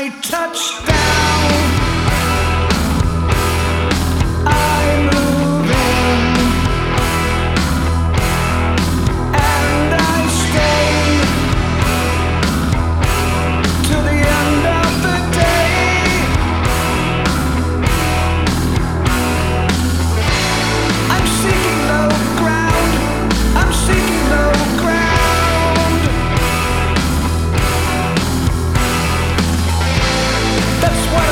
touch down, I move in, and I stay till the end of the day. I'm seeking low ground, I'm seeking low ground. That's what